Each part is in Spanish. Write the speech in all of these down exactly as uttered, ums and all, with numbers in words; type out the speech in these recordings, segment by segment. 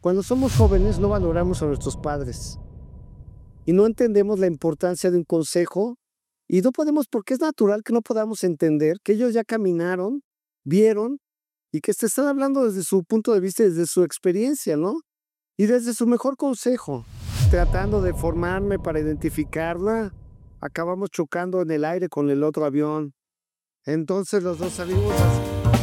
Cuando somos jóvenes no valoramos a nuestros padres y no entendemos la importancia de un consejo y no podemos, porque es natural que no podamos entender que ellos ya caminaron, vieron y que te están hablando desde su punto de vista, desde su experiencia, ¿no? Y desde su mejor consejo, tratando de formarme para identificarla, acabamos chocando en el aire con el otro avión. Entonces los dos salimos así.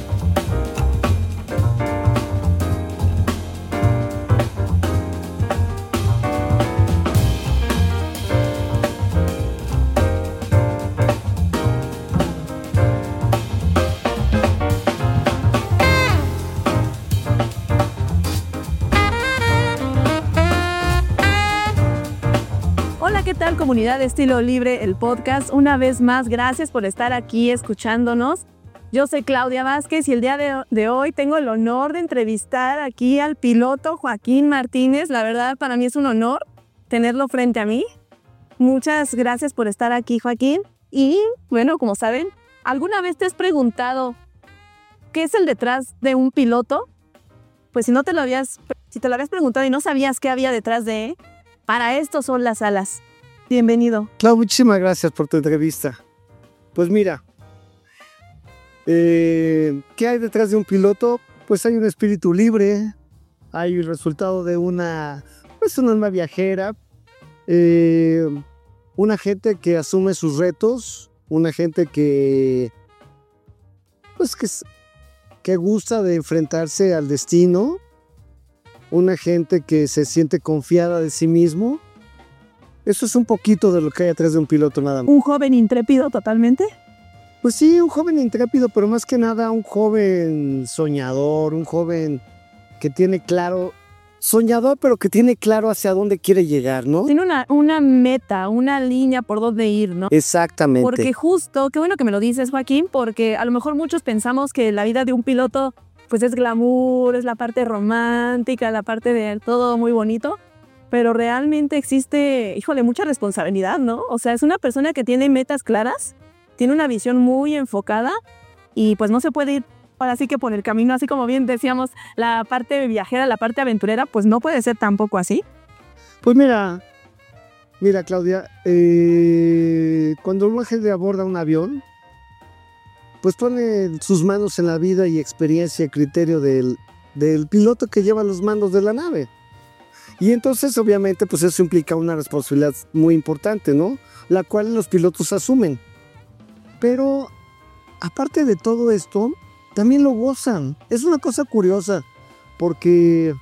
¿Qué tal, comunidad de Estilo Libre, el podcast? Una vez más, gracias por estar aquí escuchándonos. Yo soy Claudia Vázquez y el día de, de hoy tengo el honor de entrevistar aquí al piloto Joaquín Martínez. La verdad, para mí es un honor tenerlo frente a mí. Muchas gracias por estar aquí, Joaquín. Y, bueno, como saben, ¿alguna vez te has preguntado qué es el detrás de un piloto? Pues si no te lo habías, si te lo habías preguntado y no sabías qué había detrás de él, para esto son las alas. Bienvenido. Clau, muchísimas gracias por tu entrevista. Pues mira, eh, ¿qué hay detrás de un piloto? Pues hay un espíritu libre, hay el resultado de una, pues una alma viajera, eh, una gente que asume sus retos, una gente que, pues que, que gusta de enfrentarse al destino, una gente que se siente confiada de sí mismo. Eso es un poquito de lo que hay atrás de un piloto nada más. ¿Un joven intrépido totalmente? Pues sí, un joven intrépido, pero más que nada un joven soñador, un joven que tiene claro, soñador, pero que tiene claro hacia dónde quiere llegar, ¿no? Tiene una, una meta, una línea por dónde ir, ¿no? Exactamente. Porque justo, qué bueno que me lo dices, Joaquín, porque a lo mejor muchos pensamos que la vida de un piloto pues es glamour, es la parte romántica, la parte de todo muy bonito. Pero realmente existe, híjole, mucha responsabilidad, ¿no? O sea, es una persona que tiene metas claras, tiene una visión muy enfocada y pues no se puede ir ahora sí que por el camino, así como bien decíamos, la parte viajera, la parte aventurera, pues no puede ser tampoco así. Pues mira, mira Claudia, eh, cuando un agente aborda un avión, pues pone sus manos en la vida y experiencia y criterio del, del piloto que lleva los mandos de la nave. Y entonces, obviamente, pues eso implica una responsabilidad muy importante, ¿no? La cual los pilotos asumen. Pero, aparte de todo esto, también lo gozan. Es una cosa curiosa, porque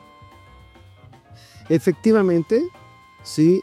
efectivamente, sí,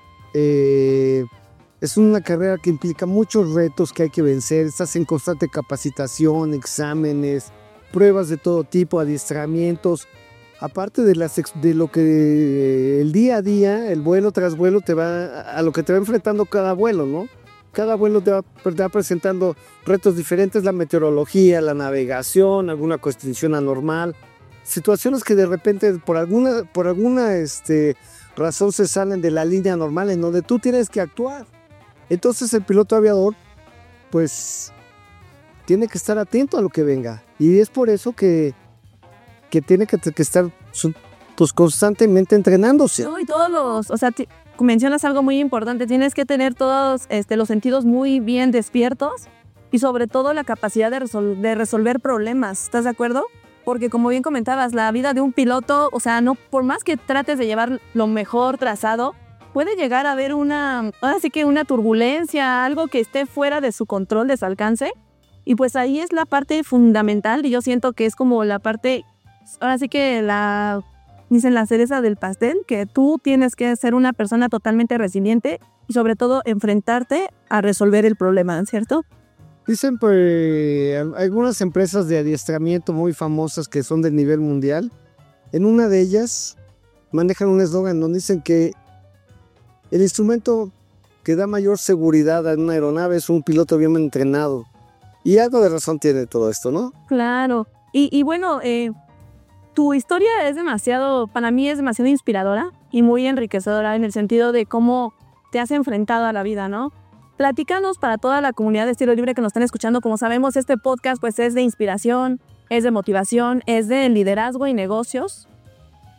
eh, es una carrera que implica muchos retos que hay que vencer. Estás en constante capacitación, exámenes, pruebas de todo tipo, adiestramientos. Aparte de, las, de lo que el día a día, el vuelo tras vuelo, te va a lo que te va enfrentando cada vuelo, ¿no? Cada vuelo te va, te va presentando retos diferentes, la meteorología, la navegación, alguna condición anormal, situaciones que de repente por alguna, por alguna este, razón se salen de la línea normal en donde tú tienes que actuar. Entonces el piloto aviador, pues, tiene que estar atento a lo que venga. Y es por eso que que tiene que, que estar pues, constantemente entrenándose. No, y todos los, o sea, t- mencionas algo muy importante, tienes que tener todos este, los sentidos muy bien despiertos y sobre todo la capacidad de, resol- de resolver problemas, ¿estás de acuerdo? Porque como bien comentabas, la vida de un piloto, o sea, no por más que trates de llevar lo mejor trazado, puede llegar a haber una, ahora sí que una turbulencia, algo que esté fuera de su control, de su alcance, y pues ahí es la parte fundamental y yo siento que es como la parte, ahora sí que la, dicen la cereza del pastel, que tú tienes que ser una persona totalmente resiliente y sobre todo enfrentarte a resolver el problema, ¿cierto? Dicen pues algunas empresas de adiestramiento muy famosas que son de nivel mundial, en una de ellas manejan un eslogan donde dicen que el instrumento que da mayor seguridad a una aeronave es un piloto bien entrenado. Y algo de razón tiene todo esto, ¿no? Claro. Y, y bueno, eh, tu historia es demasiado, para mí es demasiado inspiradora y muy enriquecedora en el sentido de cómo te has enfrentado a la vida, ¿no? Platícanos para toda la comunidad de Estilo Libre que nos están escuchando. Como sabemos, este podcast pues es de inspiración, es de motivación, es de liderazgo y negocios.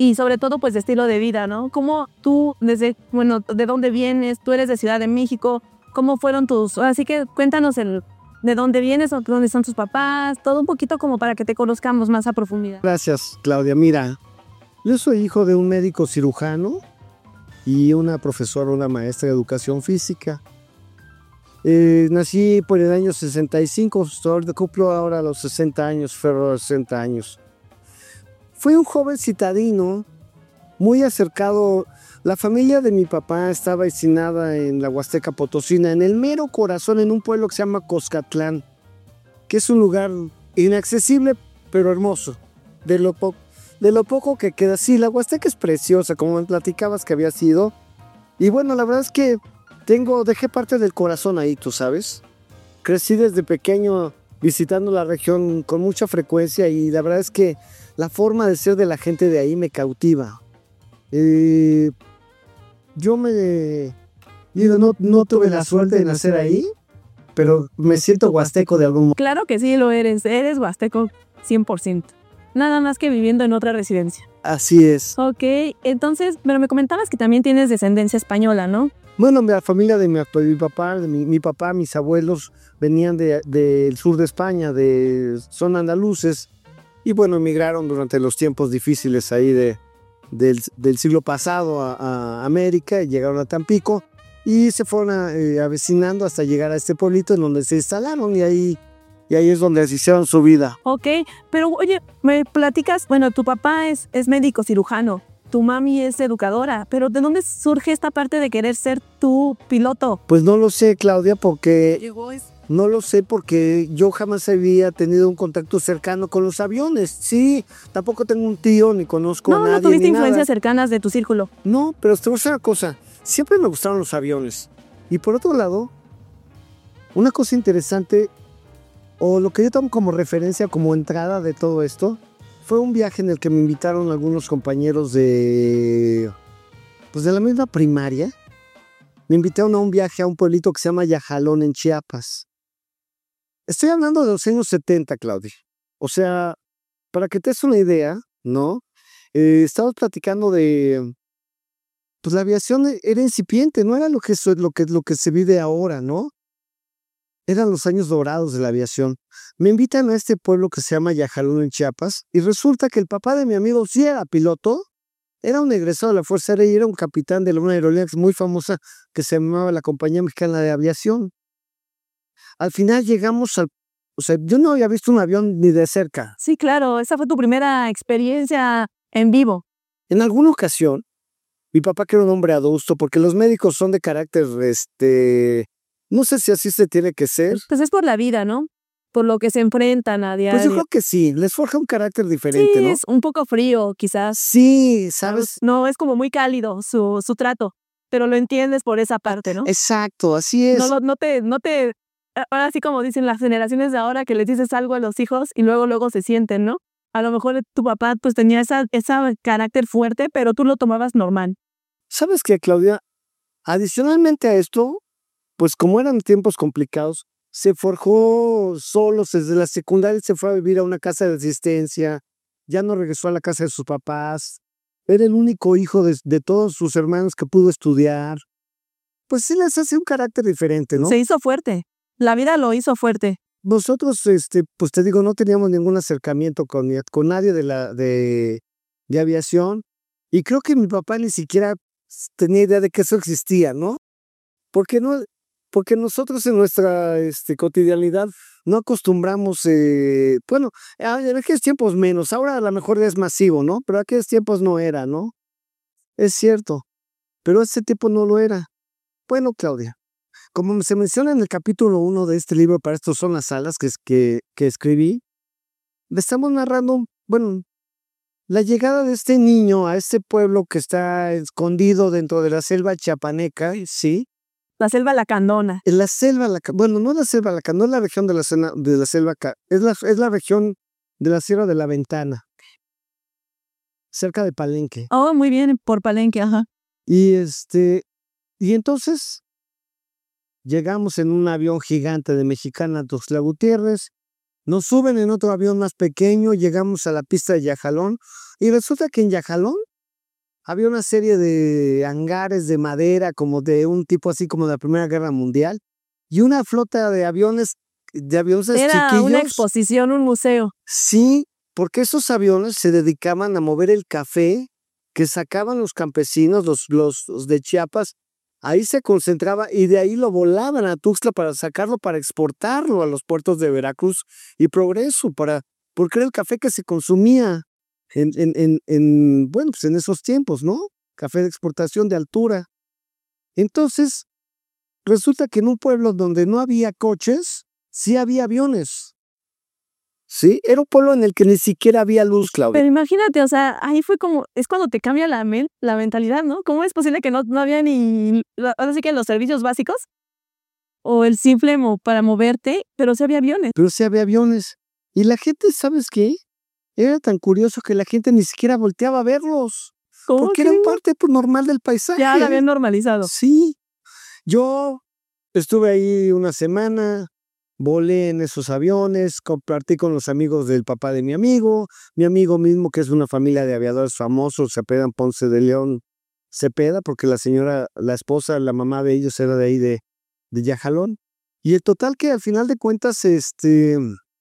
y sobre todo pues de estilo de vida, ¿no? ¿Cómo tú, desde, bueno, de dónde vienes? Tú eres de Ciudad de México, ¿cómo fueron tus, así que cuéntanos el, de dónde vienes, o dónde están tus papás, todo un poquito como para que te conozcamos más a profundidad? Gracias, Claudia. Mira, yo soy hijo de un médico cirujano y una profesora, una maestra de educación física. Eh, nací por el año sesenta y cinco, cumplo ahora los sesenta años, ferro sesenta años. Fui un joven citadino, muy acercado. La familia de mi papá estaba destinada en la Huasteca Potosina, en el mero corazón, en un pueblo que se llama Coscatlán, que es un lugar inaccesible, pero hermoso. De lo, po de lo poco que queda. Sí, la Huasteca es preciosa, como me platicabas que había sido. Y bueno, la verdad es que tengo, dejé parte del corazón ahí, tú sabes. Crecí desde pequeño visitando la región con mucha frecuencia y la verdad es que la forma de ser de la gente de ahí me cautiva. Eh, yo me... Digo, no, no tuve la suerte de nacer ahí, pero me siento huasteco de algún modo. Claro que sí lo eres, eres huasteco cien por ciento. Nada más que viviendo en otra residencia. Así es. Ok, entonces, pero me comentabas que también tienes descendencia española, ¿no? Bueno, la familia de mi, de mi papá, de mi, mi papá, mis abuelos venían de, del sur de España, de, son andaluces, y bueno, emigraron durante los tiempos difíciles ahí de, del, del siglo pasado a, a América, y llegaron a Tampico, y se fueron a, eh, avecinando hasta llegar a este pueblito en donde se instalaron, y ahí, y ahí es donde hicieron su vida. Ok, pero oye, me platicas, bueno, tu papá es, es médico cirujano, tu mami es educadora, pero ¿de dónde surge esta parte de querer ser tu piloto? Pues no lo sé, Claudia, porque no lo sé porque yo jamás había tenido un contacto cercano con los aviones. Sí, tampoco tengo un tío ni conozco no, a nadie. No tuviste ni influencias nada. cercanas de tu círculo. No, pero te voy a decir una cosa, siempre me gustaron los aviones. Y por otro lado, una cosa interesante, o lo que yo tomo como referencia, como entrada de todo esto, fue un viaje en el que me invitaron algunos compañeros de, pues de la misma primaria. Me invitaron a un viaje a un pueblito que se llama Yajalón, en Chiapas. Estoy hablando de los años setenta, Claudia. O sea, para que te des una idea, ¿no? Eh, estamos platicando de, pues la aviación era incipiente, no era lo que, lo que, lo que se vive ahora, ¿no? Eran los años dorados de la aviación. Me invitan a este pueblo que se llama Yajalón, en Chiapas, y resulta que el papá de mi amigo sí era piloto, era un egresado de la Fuerza Aérea y era un capitán de una aerolínea muy famosa que se llamaba la Compañía Mexicana de Aviación. Al final llegamos al... O sea, yo no había visto un avión ni de cerca. Sí, claro, esa fue tu primera experiencia en vivo. En alguna ocasión, mi papá, que era un hombre adusto, porque los médicos son de carácter, este... no sé si así se tiene que ser. Pues es por la vida, ¿no? Por lo que se enfrentan a diario. Pues yo creo que sí, les forja un carácter diferente, sí, ¿no? Es un poco frío, quizás. Sí, ¿sabes? No, es como muy cálido su, su trato, pero lo entiendes por esa parte, ¿no? Exacto, así es. No, no te, no te, ahora sí como dicen las generaciones de ahora, que les dices algo a los hijos y luego luego se sienten, ¿no? A lo mejor tu papá pues tenía esa, esa carácter fuerte, pero tú lo tomabas normal. ¿Sabes qué, Claudia? Adicionalmente a esto, pues como eran tiempos complicados, se forjó solos desde la secundaria, se fue a vivir a una casa de asistencia, ya no regresó a la casa de sus papás, era el único hijo de, de todos sus hermanos que pudo estudiar. Pues sí les hace un carácter diferente, ¿no? Se hizo fuerte, la vida lo hizo fuerte. Nosotros, este, pues te digo, no teníamos ningún acercamiento con, con nadie de, la, de, de aviación, y creo que mi papá ni siquiera tenía idea de que eso existía, ¿no? Porque no... Porque nosotros en nuestra este, cotidianidad no acostumbramos, eh, bueno, en aquellos tiempos menos, ahora a lo mejor es masivo, ¿no? Pero en aquellos tiempos no era, ¿no? Es cierto, pero ese tiempo no lo era. Bueno, Claudia, como se menciona en el capítulo uno de este libro, Para esto son las alas, que, que, que escribí, le estamos narrando, bueno, la llegada de este niño a este pueblo que está escondido dentro de la selva chiapaneca, ¿sí? La selva lacandona. En la selva, la, bueno, no la selva lacandona, no es la región de la, de la selva, es la, es la región de la Sierra de la Ventana, cerca de Palenque. Oh, muy bien, por Palenque, ajá. Y este, y entonces llegamos en un avión gigante de Mexicana a Tuxtla Gutiérrez, nos suben en otro avión más pequeño, llegamos a la pista de Yajalón, y resulta que en Yajalón había una serie de hangares de madera, como de un tipo así como de la Primera Guerra Mundial, y una flota de aviones, de aviones Era una chiquillos. exposición, un museo. Sí, porque esos aviones se dedicaban a mover el café que sacaban los campesinos, los, los, los de Chiapas. Ahí se concentraba y de ahí lo volaban a Tuxtla para sacarlo, para exportarlo a los puertos de Veracruz y Progreso, para, porque era el café que se consumía en, en, en, en, bueno, pues en esos tiempos, ¿no? Café de exportación de altura. Entonces, resulta que en un pueblo donde no había coches, sí había aviones. Sí, era un pueblo en el que ni siquiera había luz, Claudia. Pero imagínate, o sea, ahí fue como, es cuando te cambia la, men- la mentalidad, ¿no? ¿Cómo es posible que no, no había ni, la- ahora sí que los servicios básicos o el simple mo- para moverte, pero sí había aviones? Pero sí había aviones. Y la gente, ¿sabes qué? Era tan curioso que la gente ni siquiera volteaba a verlos, ¿Cómo porque eran crees? parte pues, normal del paisaje. Ya la habían normalizado. Sí, yo estuve ahí una semana, volé en esos aviones, compartí con los amigos del papá de mi amigo, mi amigo mismo, que es una familia de aviadores famosos, se apedan Ponce de León Cepeda, porque la señora, la esposa, la mamá de ellos era de ahí de, de Yajalón. Y el total que al final de cuentas, este,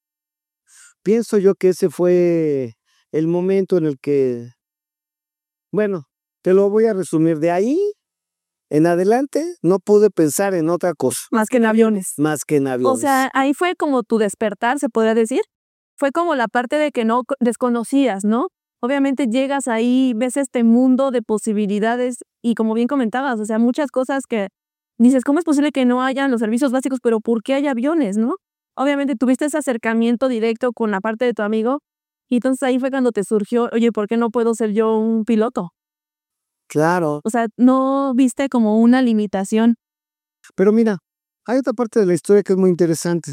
pienso yo que ese fue el momento en el que, bueno, te lo voy a resumir. De ahí en adelante no pude pensar en otra cosa, Más que en aviones. más que en O aviones. sea, ahí fue como tu despertar, se podría decir. Fue como la parte de que no co- desconocías, ¿no? Obviamente llegas ahí, ves este mundo de posibilidades y como bien comentabas, o sea, muchas cosas que dices, ¿cómo es posible que no hayan los servicios básicos, pero por qué hay aviones, no? Obviamente tuviste ese acercamiento directo con la parte de tu amigo y entonces ahí fue cuando te surgió, oye, ¿por qué no puedo ser yo un piloto? Claro, O sea, no viste como una limitación. pero mira, hay otra parte de la historia que es muy interesante.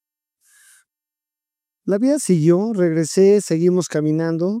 La vida siguió, regresé, seguimos caminando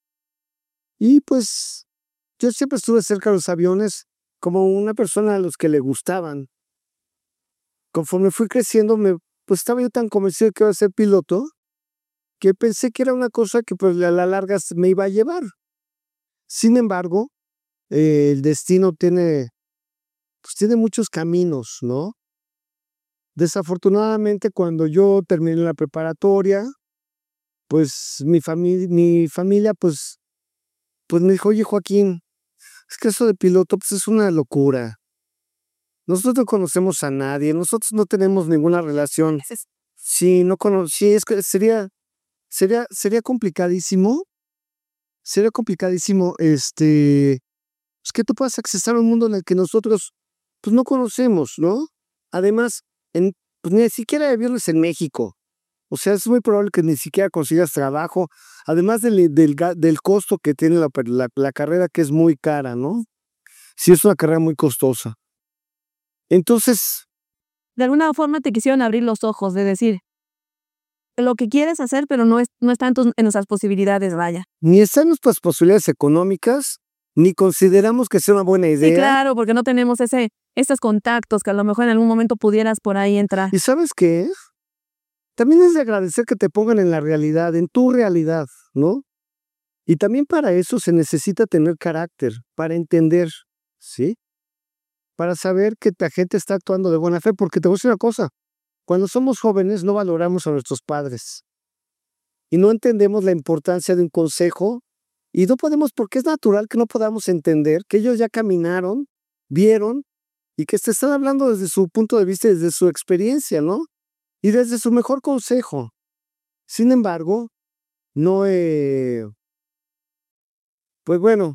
y pues yo siempre estuve cerca de los aviones como una persona a los que le gustaban. Conforme fui creciendo, me, pues estaba yo tan convencido de que iba a ser piloto que pensé que era una cosa que pues a la larga se me iba a llevar. Sin embargo, eh, el destino tiene, pues tiene muchos caminos, ¿no? Desafortunadamente, cuando yo terminé la preparatoria, pues mi familia, mi familia, pues, pues me dijo, oye Joaquín, es que eso de piloto, pues es una locura. Nosotros no conocemos a nadie, nosotros no tenemos ninguna relación. Ese es- Sí, no cono sí, es que sería, sería, sería complicadísimo, sería complicadísimo, este, pues que tú puedas accesar a un mundo en el que nosotros, pues no conocemos, ¿no? Además, en, pues ni siquiera hay aviones en México. O sea, es muy probable que ni siquiera consigas trabajo, además del, del, ga- del costo que tiene la, per- la, la carrera, que es muy cara, ¿no? Sí, es una carrera muy costosa. Entonces, De alguna forma te quisieron abrir los ojos, de decir, lo que quieres hacer, pero no, es, no está en, tus- en nuestras posibilidades, vaya. ni están nuestras posibilidades económicas, ni consideramos que sea una buena Sí, idea. claro, porque no tenemos ese, esos contactos que a lo mejor en algún momento pudieras por ahí entrar. ¿Y sabes qué? También es de agradecer que te pongan en la realidad, en tu realidad, ¿no? Y también para eso se necesita tener carácter, para entender, ¿sí? Para saber que la gente está actuando de buena fe, porque te voy a decir una cosa, cuando somos jóvenes no valoramos a nuestros padres y no entendemos la importancia de un consejo y no podemos, porque es natural que no podamos entender que ellos ya caminaron, vieron y que te están hablando desde su punto de vista, desde su experiencia, ¿no? Y desde su mejor consejo. Sin embargo, no, eh, pues bueno,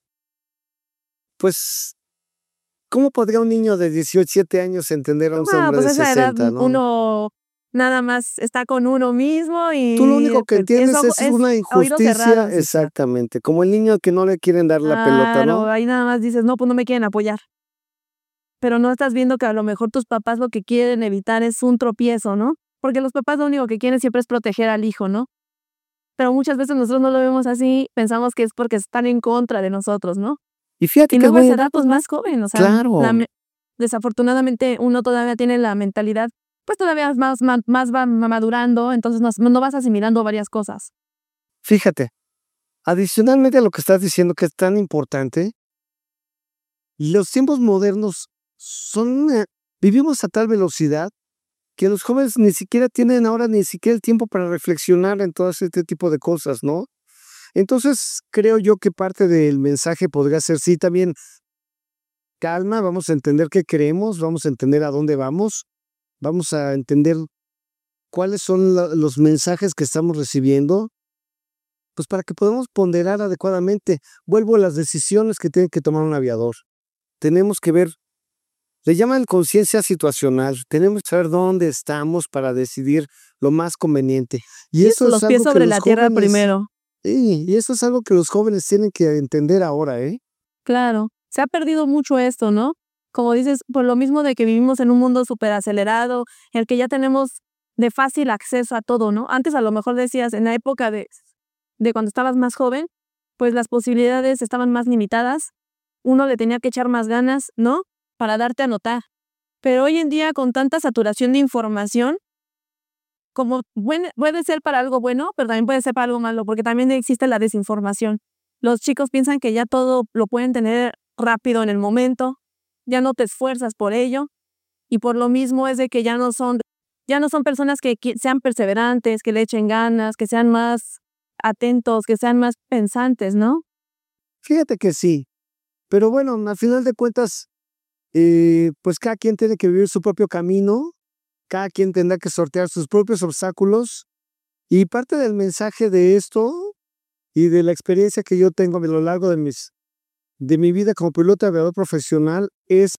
pues, ¿cómo podría un niño de diecisiete años entender a un Ah, hombre pues de a esa edad sesenta, no? uno nada más está con uno mismo Tú lo y único que pues, es, entiendes ojo- es es una oídos injusticia, cerrados. Exacto. exactamente, como el niño que no le quieren dar la pelota, Claro, ¿no? ahí nada más dices, no, pues no me quieren apoyar. Pero no estás viendo que a lo mejor tus papás lo que quieren evitar es un tropiezo, ¿no? Porque los papás lo único que quieren siempre es proteger al hijo, ¿no? Pero muchas veces nosotros no lo vemos así, pensamos que es porque están en contra de nosotros, ¿no? Y fíjate Y que es luego a muy, esa edad, pues más joven, o sea, claro, la me- desafortunadamente uno todavía tiene la mentalidad, pues todavía es más, ma- más va madurando, entonces no, no vas asimilando varias cosas. fíjate, Adicionalmente a lo que estás diciendo que es tan importante, los tiempos modernos son, eh, vivimos a tal velocidad que los jóvenes ni siquiera tienen ahora ni siquiera el tiempo para reflexionar en todo este tipo de cosas, ¿no? Entonces, creo yo que parte del mensaje podría ser, sí, también calma, vamos a entender qué queremos, vamos a entender a dónde vamos, vamos a entender cuáles son la- los mensajes que estamos recibiendo, pues para que podamos ponderar adecuadamente. Vuelvo a las decisiones que tiene que tomar un aviador. Tenemos que ver, le llaman conciencia situacional, tenemos que saber dónde estamos para decidir lo más conveniente. Y Sí, eso es los pies algo que sobre los la tierra jóvenes, primero. sí, y eso es algo que los jóvenes tienen que entender ahora, ¿eh? Claro, se ha perdido mucho esto, ¿no? Como dices, por lo mismo de que vivimos en un mundo superacelerado, en el que ya tenemos de fácil acceso a todo, ¿no? Antes a lo mejor decías, en la época de, de cuando estabas más joven, pues las posibilidades estaban más limitadas, uno le tenía que echar más ganas, ¿no? Para darte a notar. Pero hoy en día, con tanta saturación de información, como buen- puede ser para algo bueno, pero también puede ser para algo malo, porque también existe la desinformación. Los chicos piensan que ya todo lo pueden tener rápido en el momento, ya no te esfuerzas por ello, y por lo mismo es de que ya no son, ya no son personas que qui- sean perseverantes, que le echen ganas, que sean más atentos, que sean más pensantes, ¿no? Fíjate que sí, pero bueno, al final de cuentas, eh, pues cada quien tiene que vivir su propio camino, cada quien tendrá que sortear sus propios obstáculos, y parte del mensaje de esto y de la experiencia que yo tengo a lo largo de mis de mi vida como piloto aviador profesional es,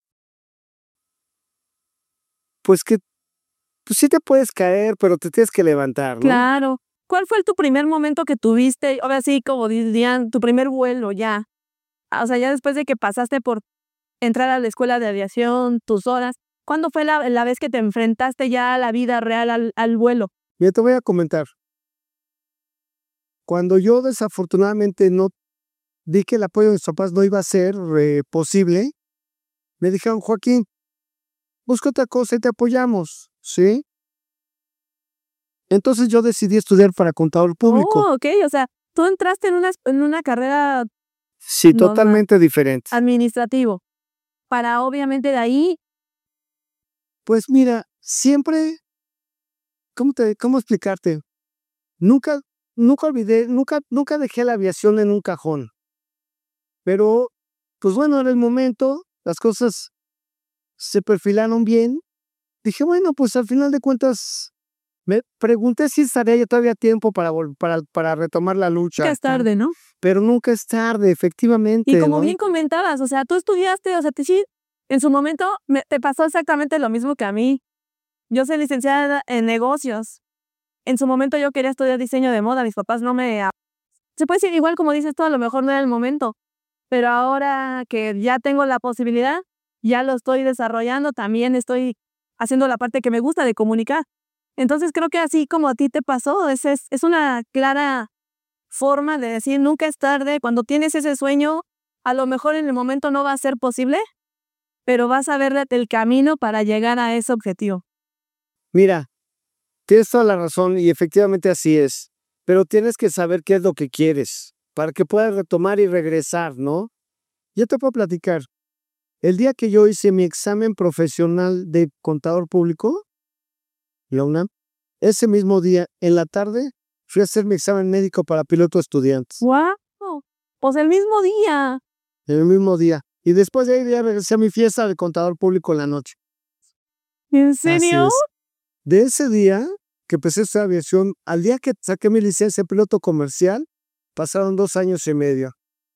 pues, que, pues, sí te puedes caer, pero te tienes que levantar, ¿no? Claro. ¿Cuál fue tu primer momento que tuviste? Ahora sí, como dirían, tu primer vuelo ya. Ah, o sea, ya después de que pasaste por entrar a la escuela de aviación, tus horas, ¿cuándo fue la la vez que te enfrentaste ya a la vida real, al al vuelo? Mira, te voy a comentar, cuando yo desafortunadamente no vi que el apoyo de mis papás no iba a ser, eh, posible, me dijeron: "Joaquín, busca otra cosa y te apoyamos", ¿sí? Entonces yo decidí estudiar para contador público. Oh, okey, o sea, tú entraste en una es en una carrera Sí, normal, totalmente diferente. administrativo, para obviamente de ahí Pues mira, siempre, ¿cómo te cómo explicarte? Nunca nunca olvidé, nunca nunca dejé la aviación en un cajón, pero, pues bueno, era el momento, las cosas se perfilaron bien. Dije: "Bueno, pues al final de cuentas", me pregunté si estaría yo todavía a tiempo para vol para para retomar la nunca lucha, es tarde, ¿no? pero nunca es tarde, Y efectivamente, como ¿no? bien comentabas, o sea, tú estudiaste, o sea, te sí, en su momento me te pasó exactamente lo mismo que a mí. Yo soy licenciada en negocios. En su momento yo quería estudiar diseño de moda, mis papás no me a se puede decir igual como dices tú, a lo mejor no era el momento, pero ahora que ya tengo la posibilidad, ya lo estoy desarrollando, también estoy haciendo la parte que me gusta de comunicar. Entonces, creo que así como a ti te pasó, es es es una clara forma de decir: "Nunca es tarde", cuando tienes ese sueño, a lo mejor en el momento no va a ser posible, pero vas a ver el camino para llegar a ese objetivo. Mira, tienes toda la razón y efectivamente así es, pero tienes que saber qué es lo que quieres para que puedas retomar y regresar, ¿no? Yo te puedo platicar, el día que yo hice mi examen profesional de contador público, la UNAM, ese mismo día, en la tarde, fui a hacer mi examen médico para piloto de estudiantes, ¡Guau! Pues el mismo día. en el mismo día. Y después de ahí ya regresé a mi fiesta de contador público en la noche. ¿En Así serio? es. De ese día que empecé a estudiar aviación, al día que saqué mi licencia de piloto comercial, pasaron dos años y medio.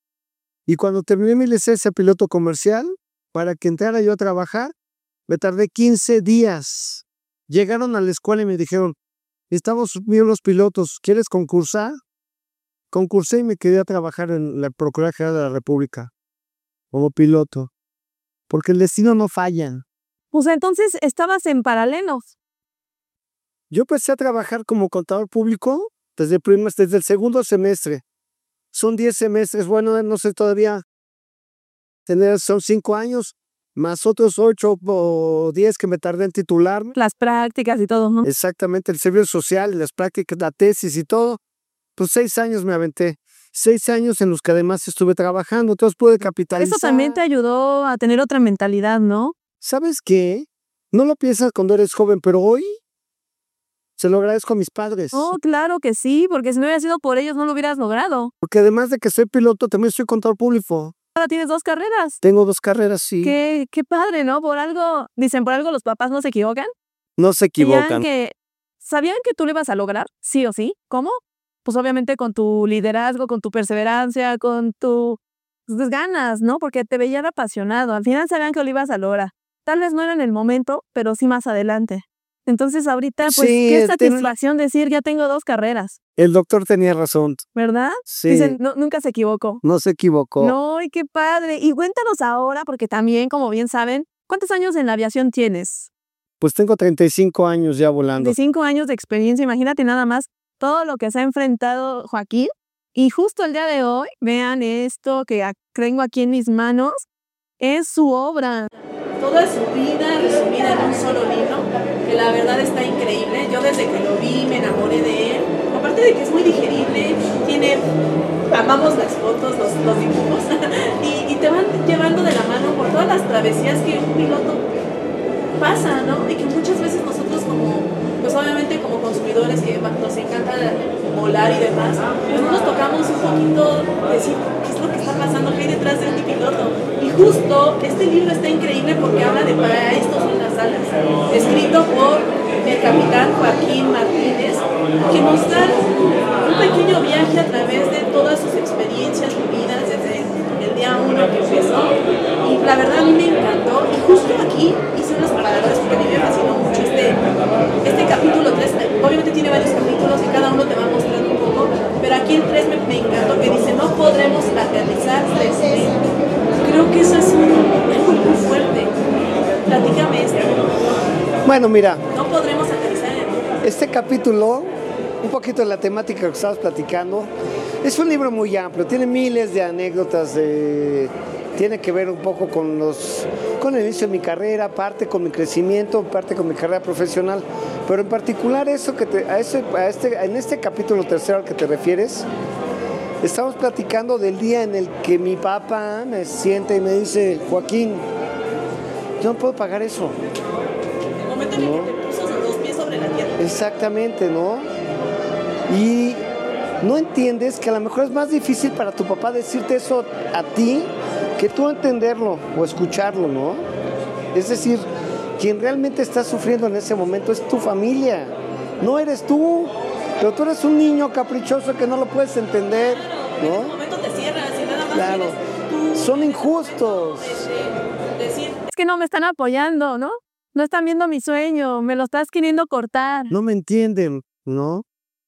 Y cuando terminé mi licencia de piloto comercial, para que entrara yo a trabajar, me tardé quince días. Llegaron a la escuela y me dijeron: "Necesitamos bien los pilotos, ¿quieres concursar?". Concursé y me quedé a trabajar en la Procuraduría General de la República como piloto, porque el destino no falla. O sea, entonces estabas en paralelos. Yo empecé a trabajar como contador público desde el primer desde el segundo semestre. Son diez semestres, bueno, no sé todavía, tener son cinco años, más otros ocho o diez que me tardé en titularme. Las prácticas y todo, ¿no? Exactamente, el servicio social, las prácticas, la tesis y todo, pues seis años me aventé. seis años en los que además estuve trabajando, entonces pude capitalizar. Eso también te ayudó a tener otra mentalidad, ¿no? ¿Sabes qué? No lo piensas cuando eres joven, pero hoy se lo agradezco a mis padres. Oh, claro que sí, porque si no hubiera sido por ellos no lo hubieras logrado. Porque además de que soy piloto, también soy contador público. Ahora tienes dos carreras. Tengo dos carreras, sí. Qué, qué padre, ¿no? Por algo, dicen, por algo los papás no se equivocan. No se Sabían equivocan. que, sabían que tú lo ibas a lograr, sí o sí. ¿Cómo? Pues obviamente con tu liderazgo, con tu perseverancia, con tus ganas, ¿no? Porque te veían apasionado. Al final sabían que lo ibas a lograr. Tal vez no era en el momento, pero sí más adelante. Entonces ahorita, pues, Sí, qué ten- satisfacción decir, ya tengo dos carreras, El doctor tenía razón. ¿verdad? Sí, Dicen, "No, nunca se equivocó". no se equivocó. No, y qué padre. Y cuéntanos ahora, porque también, como bien saben, ¿cuántos años en la aviación tienes? Pues tengo treinta y cinco años ya volando. De cinco años de experiencia, imagínate nada más todo lo que se ha enfrentado Joaquín. Y justo el día de hoy, vean esto que ac- tengo aquí en mis manos, es su obra. Toda su vida resumida en un solo libro, que la verdad está increíble. Yo desde que lo vi me enamoré de él. Aparte de que es muy digerible, tiene, amamos las fotos, los, los dibujos, y, y te van llevando de la mano por todas las travesías que un piloto pasa, ¿no? Y que muchas veces nosotros como, pues obviamente como consumidores que nos encanta volar y demás, pues no nos tocamos un poquito decir qué es lo que está pasando, qué hay detrás de un piloto. Y justo este libro está increíble porque habla de para esto son las alas, escrito por el capitán Joaquín Martínez, que nos da un pequeño viaje a través de todas sus experiencias vividas desde el día uno que empezó. Y la verdad a mí me encantó. Y justo aquí hice unos separadores porque a mí me fascinó mucho este, este capítulo tres. Obviamente tiene varios capítulos y cada uno te va mostrando un poco, pero aquí el tres me, me encantó, que dice no podremos aterrizar desde. Creo que eso es un, algo muy fuerte. Platícame esto. Bueno, mira, No podremos aterrizar en. este capítulo, un poquito de la temática que estabas platicando, es un libro muy amplio, tiene miles de anécdotas, de, tiene que ver un poco con los, con el inicio de mi carrera, parte con mi crecimiento, parte con mi carrera profesional, pero en particular eso que te, a ese, a este, en este capítulo tercero al que te refieres, estamos platicando del día en el que mi papá me siente y me dice, Joaquín, yo no puedo pagar eso. El momento en el que te puso los dos pies sobre la tierra. Exactamente, ¿no? Y no entiendes que a lo mejor es más difícil para tu papá decirte eso a ti que tú entenderlo o escucharlo, ¿no? Es decir, quien realmente está sufriendo en ese momento es tu familia, no eres tú, pero tú eres un niño caprichoso que no lo puedes entender, En ese ¿no? momento te cierras y nada más Claro, eres tú. son injustos. Este, decir, Es que no me están apoyando, ¿no? No están viendo mi sueño, me lo estás queriendo cortar. No me entienden, ¿no?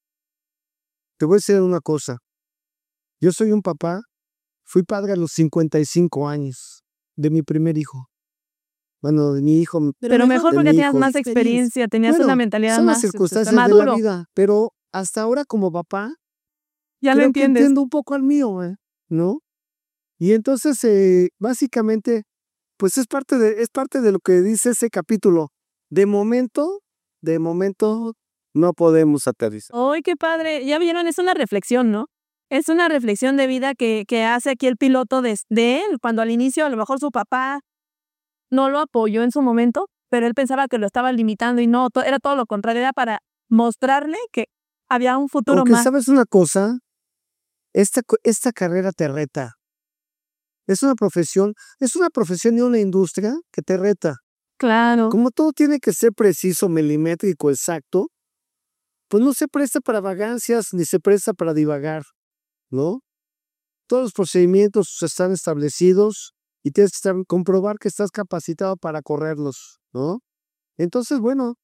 Te voy a decir una cosa. Yo soy un papá, fui padre a los cincuenta y cinco años de mi primer hijo. Bueno, de mi hijo. Pero mejor de porque mi tenías hijo. más experiencia, tenías Bueno, una mentalidad son las más este, circunstancias de la maduro. vida, pero hasta ahora como papá, Ya lo creo que entiendes. entiendo un poco al mío, ¿eh? ¿no? Y entonces, eh, básicamente, pues es parte de, es parte de lo que dice ese capítulo. De momento, de momento, no podemos aterrizar. ¡Ay, qué padre! Ya vieron, es una reflexión, ¿no? Es una reflexión de vida que, que hace aquí el piloto de, de él, cuando al inicio a lo mejor su papá no lo apoyó en su momento, pero él pensaba que lo estaba limitando y no, to- era todo lo contrario, era para mostrarle que había un futuro Aunque más. sabes una cosa, esta, co- esta carrera te reta. Es una profesión, es una profesión y una industria que te reta. Claro. Como todo tiene que ser preciso, milimétrico, exacto, pues no se presta para vagancias ni se presta para divagar, ¿no? Todos los procedimientos están establecidos y tienes que estar, comprobar que estás capacitado para correrlos, ¿no? Entonces, bueno,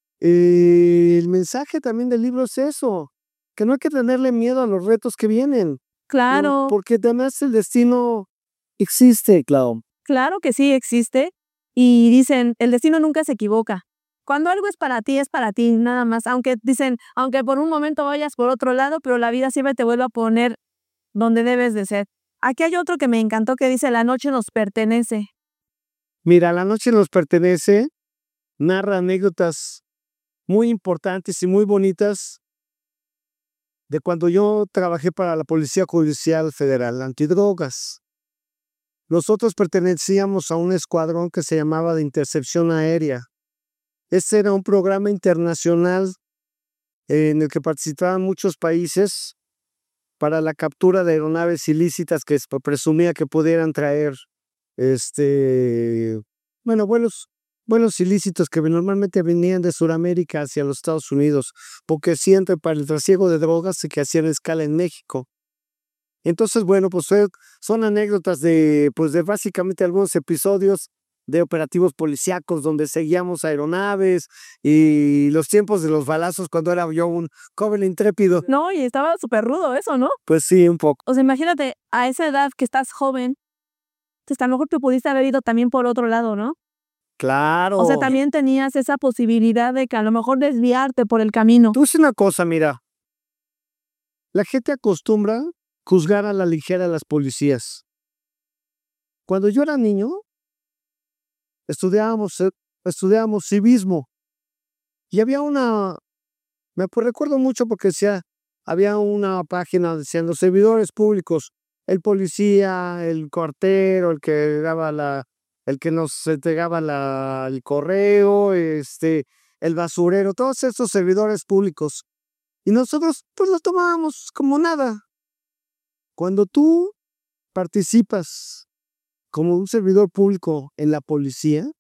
eh, el mensaje también del libro es eso, que no hay que tenerle miedo a los retos que vienen, ¿no? Claro, Porque además el destino existe, claro. claro que sí existe. Y dicen, el destino nunca se equivoca. Cuando algo es para ti, es para ti, nada más. Aunque dicen, aunque por un momento vayas por otro lado, pero la vida siempre te vuelve a poner donde debes de ser. Aquí hay otro que me encantó que dice, la noche nos pertenece. Mira, La noche nos pertenece, narra anécdotas muy importantes y muy bonitas de cuando yo trabajé para la Policía Judicial Federal Antidrogas. Nosotros pertenecíamos a un escuadrón que se llamaba de Intercepción Aérea. Este era un programa internacional en el que participaban muchos países para la captura de aeronaves ilícitas que se presumía que pudieran traer este, bueno, vuelos, vuelos ilícitos que normalmente venían de Sudamérica hacia los Estados Unidos, porque siempre para el trasiego de drogas que hacían escala en México. Entonces, bueno, pues son anécdotas de, pues de básicamente algunos episodios de operativos policíacos donde seguíamos aeronaves y los tiempos de los balazos cuando era yo un joven intrépido. No, y estaba súper rudo eso, ¿no? Pues sí, un poco. O sea, imagínate, a esa edad que estás joven, pues a lo mejor te pudiste haber ido también por otro lado, ¿no? Claro. O sea, también tenías esa posibilidad de que a lo mejor desviarte por el camino. Tú dices una cosa, mira. La gente acostumbra juzgar a la ligera a las policías. Cuando yo era niño, estudiábamos, estudiábamos civismo y había una, me recuerdo mucho porque decía, había una página, decían los servidores públicos, el policía, el cartero, el que daba la, el que nos entregaba la, el correo, este, el basurero, todos esos servidores públicos. Y nosotros pues lo tomábamos como nada. Cuando tú participas como un servidor público en la policía,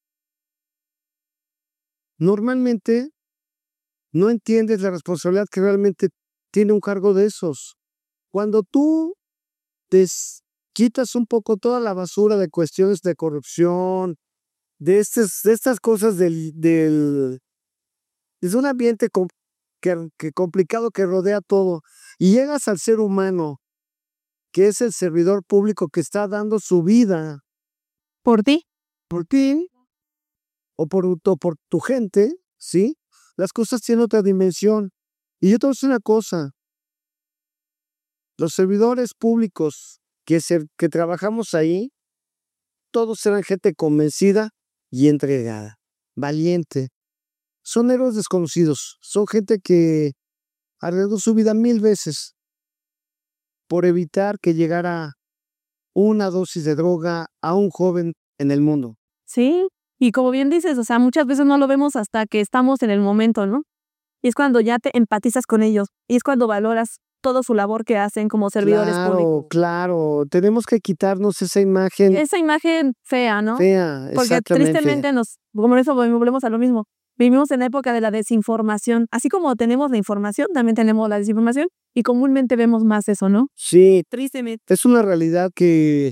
normalmente no entiendes la responsabilidad que realmente tiene un cargo de esos. Cuando tú te quitas un poco toda la basura de cuestiones de corrupción, de, estas, de estas cosas del, del es un ambiente com, que, que complicado que rodea todo, y llegas al ser humano, que es el servidor público que está dando su vida por ti, por ti o por, o por tu gente, ¿sí? Las cosas tienen otra dimensión. Y yo te voy a decir una cosa. Los servidores públicos que, se, que trabajamos ahí, todos eran gente convencida y entregada, valiente. Son héroes desconocidos. Son gente que arriesgó su vida mil veces por evitar que llegara una dosis de droga a un joven en el mundo. Sí, y como bien dices, o sea, muchas veces no lo vemos hasta que estamos en el momento, ¿no? Y es cuando ya te empatizas con ellos, y es cuando valoras toda su labor que hacen como servidores claro, públicos. Claro, claro, tenemos que quitarnos esa imagen. Esa imagen fea, ¿no? Fea, porque exactamente. Tristemente nos, como eso volvemos a lo mismo, vivimos en la época de la desinformación, así como tenemos la información, también tenemos la desinformación, y comúnmente vemos más eso, ¿no? Sí, tristemente. Es una realidad que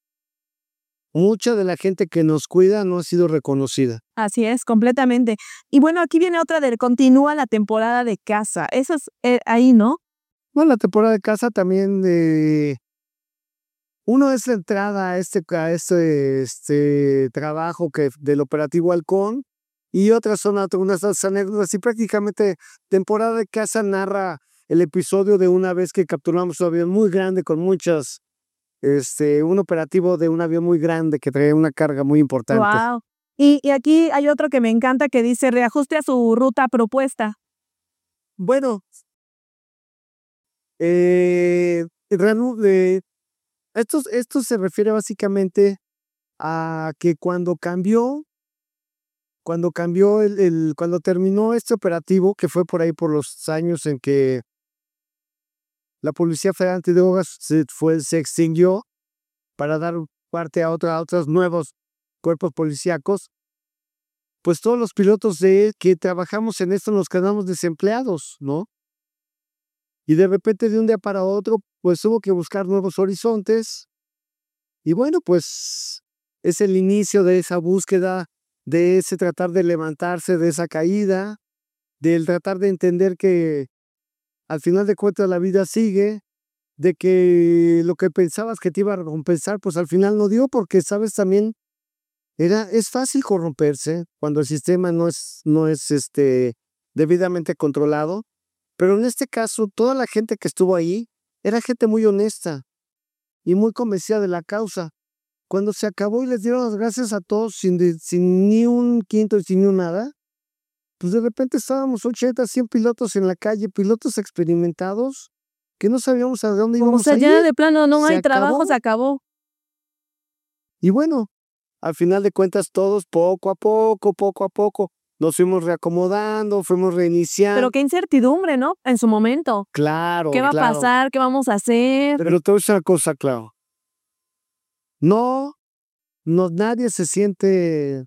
mucha de la gente que nos cuida no ha sido reconocida. Así es, completamente. Y bueno, aquí viene otra de continúa la temporada de caza. Eso es eh, ahí, ¿no? Bueno, la temporada de caza también de... Uno es la entrada a este, a este, este trabajo que, del operativo Halcón, y otras son unas anécdotas, y prácticamente temporada de caza narra el episodio de una vez que capturamos un avión muy grande con muchas, este, un operativo de un avión muy grande que traía una carga muy importante. Wow. Y, y aquí hay otro que me encanta que dice reajuste a su ruta propuesta. Bueno, eh, eh, esto, esto se refiere básicamente a que cuando cambió, cuando cambió el, el, cuando terminó este operativo, que fue por ahí por los años en que la Policía Federal Antidrogas se, fue, se extinguió para dar parte a, otra, a otros nuevos cuerpos policíacos, pues todos los pilotos de que trabajamos en esto nos quedamos desempleados, ¿no? Y de repente de un día para otro, pues hubo que buscar nuevos horizontes. Y bueno, pues es el inicio de esa búsqueda, de ese tratar de levantarse de esa caída, del tratar de entender que al final de cuentas la vida sigue, de que lo que pensabas que te iba a recompensar, pues al final no dio, porque sabes también, era, es fácil corromperse cuando el sistema no es, no es este, debidamente controlado, pero en este caso toda la gente que estuvo ahí era gente muy honesta y muy convencida de la causa. Cuando se acabó y les dieron las gracias a todos sin, de, sin ni un quinto y sin ni un nada, pues de repente estábamos ochenta, cien pilotos en la calle, pilotos experimentados, que no sabíamos a dónde O íbamos sea, a ya ir. de plano no Se hay trabajo, acabó. se acabó. Y bueno, al final de cuentas todos poco a poco, poco a poco, nos fuimos reacomodando, fuimos reiniciando. Pero qué incertidumbre, ¿no? En su momento. Claro, ¿Qué va claro. a pasar? ¿Qué vamos a hacer? Pero te voy a decir una cosa, claro. No, no, nadie se siente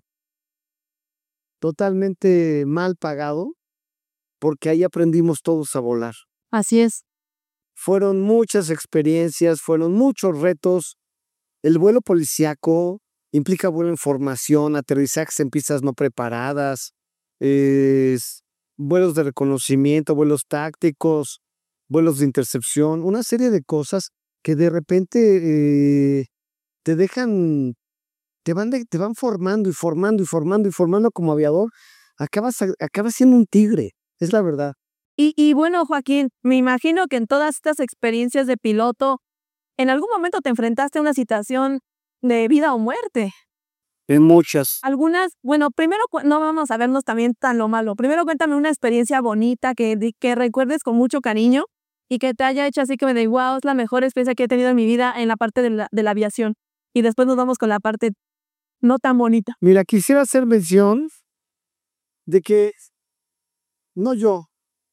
totalmente mal pagado porque ahí aprendimos todos a volar. Así es. Fueron muchas experiencias, fueron muchos retos. El vuelo policíaco implica vuelo en formación, aterrizajes en pistas no preparadas, es, vuelos de reconocimiento, vuelos tácticos, vuelos de intercepción, una serie de cosas que de repente eh, te dejan, te van, de, te van formando y formando y formando y formando como aviador. Acabas, acabas siendo un tigre, es la verdad. Y, y bueno, Joaquín, me imagino que en todas estas experiencias de piloto, en algún momento te enfrentaste a una situación de vida o muerte. En muchas. Algunas, bueno, primero no vamos a vernos también tan lo malo. Primero cuéntame una experiencia bonita que, que recuerdes con mucho cariño y que te haya hecho así que me diga, wow, es la mejor experiencia que he tenido en mi vida en la parte de la, de la aviación. Y después nos vamos con la parte no tan bonita. Mira, quisiera hacer mención de que, no yo,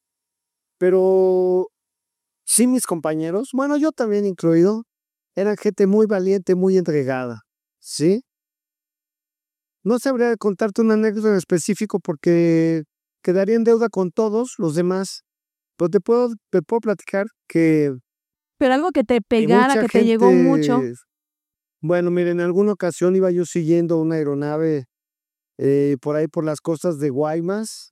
pero sí mis compañeros, bueno, yo también incluido, eran gente muy valiente, muy entregada, ¿sí? No sabría contarte una anécdota en específico porque quedaría en deuda con todos los demás, pero te puedo, te puedo platicar que... Pero algo que te pegara, que gente, te llegó mucho. Bueno, miren, en alguna ocasión iba yo siguiendo una aeronave eh, por ahí por las costas de Guaymas,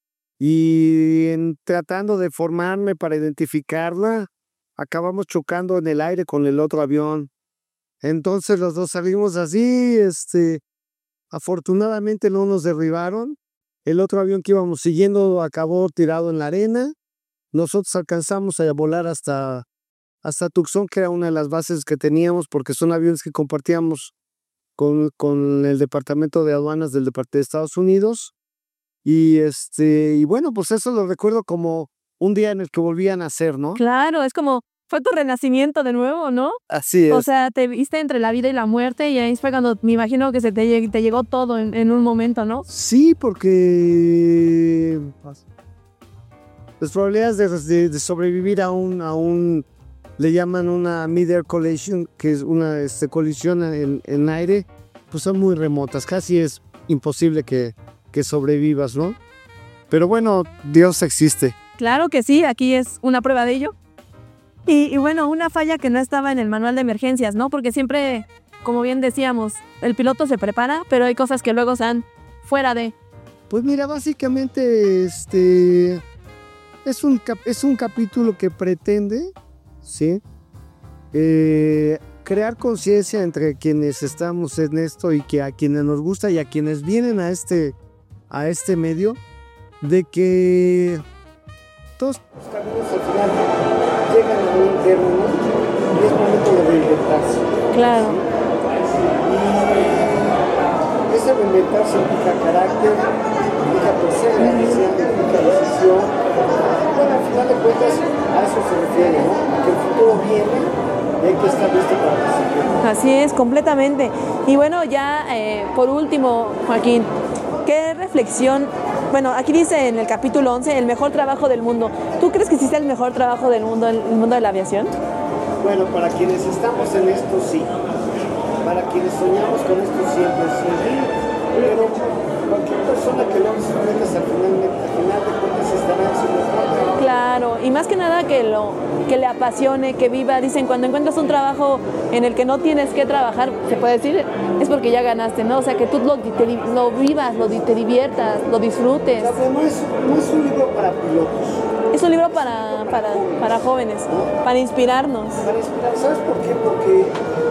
y en, tratando de formarme para identificarla, acabamos chocando en el aire con el otro avión. Entonces los dos salimos así, este, afortunadamente no nos derribaron. El otro avión que íbamos siguiendo acabó tirado en la arena. Nosotros alcanzamos a volar hasta, hasta Tucson, que era una de las bases que teníamos, porque son aviones que compartíamos con, con el Departamento de Aduanas del Departamento de Estados Unidos. Y este, y bueno, pues eso lo recuerdo como un día en el que volví a nacer, ¿no? Claro, es como, fue tu renacimiento de nuevo, ¿no? Así es. O sea, te viste entre la vida y la muerte y ahí fue cuando me imagino que se te, te llegó todo en, en un momento, ¿no? Sí, porque las probabilidades de, de, de sobrevivir a un, a un, le llaman una mid-air collision, que es una este, colisión en, en aire, pues son muy remotas, casi es imposible que que sobrevivas, ¿no? Pero bueno, Dios existe. Claro que sí, aquí es una prueba de ello. Y, y bueno, una falla que no estaba en el manual de emergencias, ¿no? Porque siempre, como bien decíamos, el piloto se prepara, pero hay cosas que luego están fuera de... Pues mira, básicamente este es un, cap es un capítulo que pretende, ¿sí? Eh, crear conciencia entre quienes estamos en esto y que a quienes nos gusta y a quienes vienen a este a este medio, de que todos los caminos al final llegan a un término y es momento de reinventarse. Claro. Y ese reinventarse implica carácter, implica perseverancia, implica decisión. Bueno, al final de cuentas a eso se refiere, ¿no? Que el futuro viene y hay que estar listo para recibirlo. Así es, completamente. Y bueno, ya eh, por último, Joaquín, ¿qué reflexión? Bueno, aquí dice en el capítulo once, el mejor trabajo del mundo. ¿Tú crees que sí sea el mejor trabajo del mundo, el mundo de la aviación? Bueno, para quienes estamos en esto, sí. Para quienes soñamos con esto, siempre sí. Pero cualquier persona que lo metas al final, al final de cuentas estará en su mejor trabajo. Claro, y más que nada que, lo, que le apasione, que viva. Dicen, cuando encuentras un trabajo en el que no tienes que trabajar, se puede decir, es porque ya ganaste, ¿no? O sea, que tú lo, te, lo vivas, lo, te diviertas, lo disfrutes. O sea, no, es, no es un libro para pilotos. Es un libro para, para, para jóvenes, ¿no? Para inspirarnos. Para inspirar, ¿sabes por qué? Porque,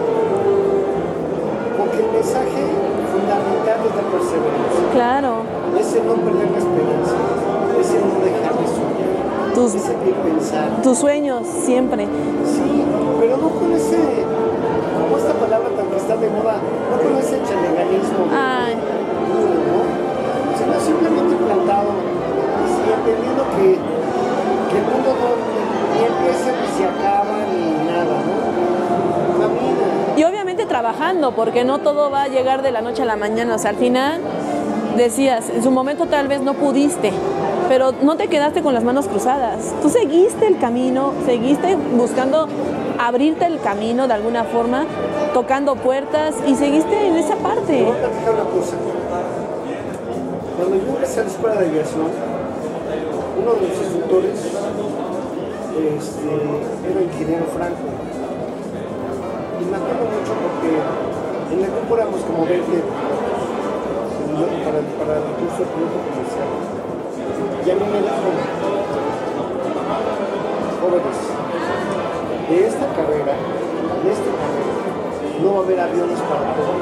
porque el mensaje fundamental es la perseverancia. Claro. Ese no perder la esperanza, ese no dejar de soñar, tus, ese bien pensar. Tus sueños, siempre. Sí, pero no con ese, como esta palabra tan que está de moda, no con ese chaleganismo Ay. duro, ¿no? Sino simplemente plantado y entendiendo que, que el mundo no ni empieza ni se acaba. luchando, porque no todo va a llegar de la noche a la mañana. O sea, al final decías, en su momento tal vez no pudiste, pero no te quedaste con las manos cruzadas. Tú seguiste el camino, seguiste buscando abrirte el camino de alguna forma, tocando puertas y seguiste en esa parte. Te voy a platicar una cosa. Cuando yo empecé a la escuela de aviación, uno de los instructores este, era ingeniero Franco. Y me acuerdo mucho porque en el grupo éramos como veinte para, para el curso de piloto comercial. Y a mí me dijo, jóvenes, de esta carrera, de esta carrera, no va a haber aviones para todos.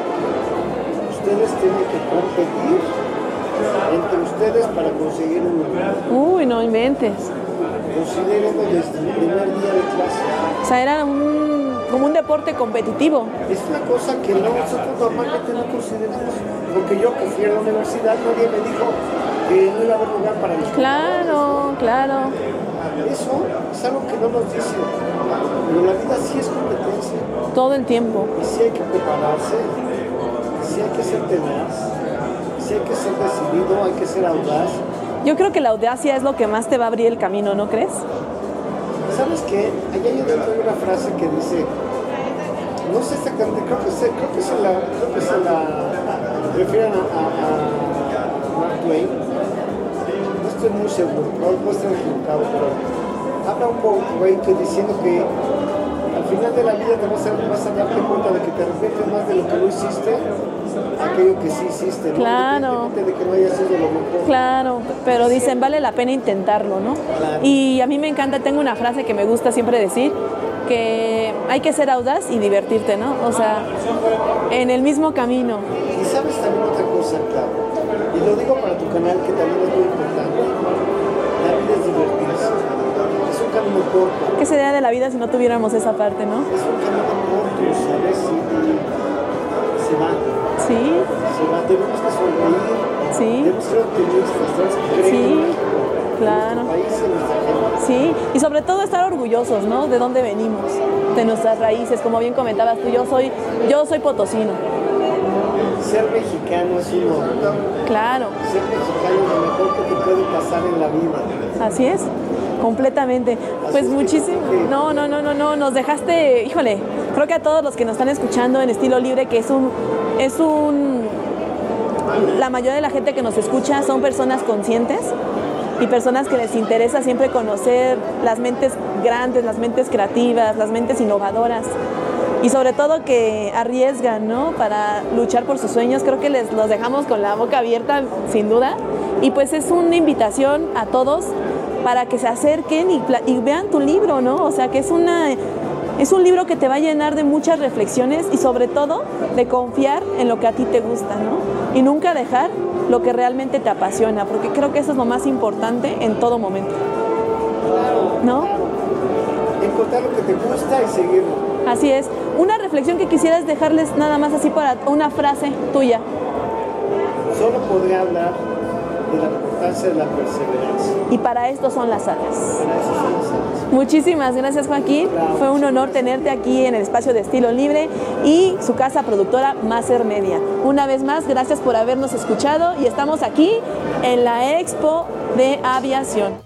Ustedes tienen que competir entre ustedes para conseguir un avión. Uy, no inventes. Considérenlo desde el primer día de clase. O sea, era un, como un deporte competitivo. Es una cosa que no, nosotros normalmente no consideramos. Porque yo que fui a la universidad, nadie me dijo que no iba a haber lugar para los Claro, claro. Eso es algo que no nos dicen. Pero la vida sí es competencia. Todo el tiempo. Y sí hay que prepararse, sí hay que ser tenaz, sí hay que ser decidido, hay que ser audaz. Yo creo que la audacia es lo que más te va a abrir el camino, ¿no crees? ¿Sabes qué? Allá hay una frase que dice, no sé exactamente, creo que se, creo que se la, creo que se la refieren a, a, a Mark Twain. No estoy muy seguro, no puedo estar equivocado, pero habla un poco que diciendo que al final de la vida te vas a, vas a darte cuenta de que te arrepientes más de lo que no hiciste aquello que sí hiciste, ¿no? Claro. De que no hayas sido lo mejor. Claro, pero dicen, vale la pena intentarlo, ¿no? Claro. Y a mí me encanta, tengo una frase que me gusta siempre decir, que hay que ser audaz y divertirte, ¿no? O sea, en el mismo camino. Y sabes también otra cosa, claro, y lo digo para tu canal, que también es muy importante, la vida es divertirse, es un camino corto. ¿Qué sería de la vida si no tuviéramos esa parte, no? Es un camino corto, ¿sabes? Y, y se va, Sí, se va, tenemos que sonreír, sí, tenemos que ser optimistas, tenemos que creer Sí, en México, claro. en nuestro país, en nuestra gente. sí. Y sobre todo estar orgullosos, ¿no? De dónde venimos, de nuestras raíces. Como bien comentabas tú, yo soy, yo soy potosino. Ser mexicano es un honor. Claro, Ser mexicano es lo mejor que te puede pasar en la vida. así es. Completamente. Pues es que muchísimo. creo que- No, no, no, no, no. Nos dejaste, híjole, creo que a todos los que nos están escuchando en Estilo Libre, que es un, es un, la mayoría de la gente que nos escucha son personas conscientes y personas que les interesa siempre conocer las mentes grandes, las mentes creativas, las mentes innovadoras. Y sobre todo que arriesgan, ¿no? Para luchar por sus sueños. Creo que les los dejamos con la boca abierta, sin duda. Y pues es una invitación a todos para que se acerquen y, pla- y vean tu libro, ¿no? O sea, que es una es un libro que te va a llenar de muchas reflexiones y sobre todo de confiar en lo que a ti te gusta, ¿no? Y nunca dejar lo que realmente te apasiona, porque creo que eso es lo más importante en todo momento, ¿no? Encontrar lo que te gusta y seguirlo. Así es. Una reflexión que quisieras dejarles nada más así para una frase tuya. Solo podré hablar de la importancia de la perseverancia. Y para esto son las alas. Para eso son las alas. Muchísimas gracias, Joaquín. Claro. Fue un honor tenerte aquí en el espacio de Estilo Libre y su casa productora Maser Media. Una vez más, gracias por habernos escuchado y estamos aquí en la Expo de Aviación.